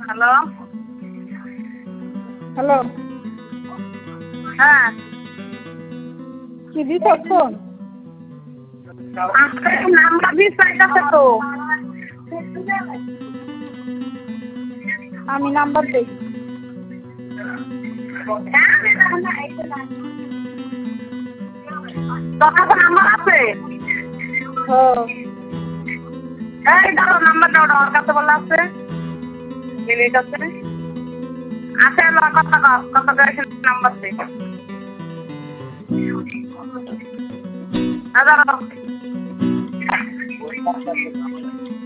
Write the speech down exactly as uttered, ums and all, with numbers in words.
Hello hello হ্যাঁ কি দিছস ফোন? আজকে নাম্বার দিস চাইতাছে তো আমি নাম্বার দেই। তোর কাছে নাম্বার আছে? হ্যাঁ এই ধরো নাম্বারটা ওটা ওর কাছে বলা আছে মিনিট আছে আছে কত কত করে নাম্বার দে হাজার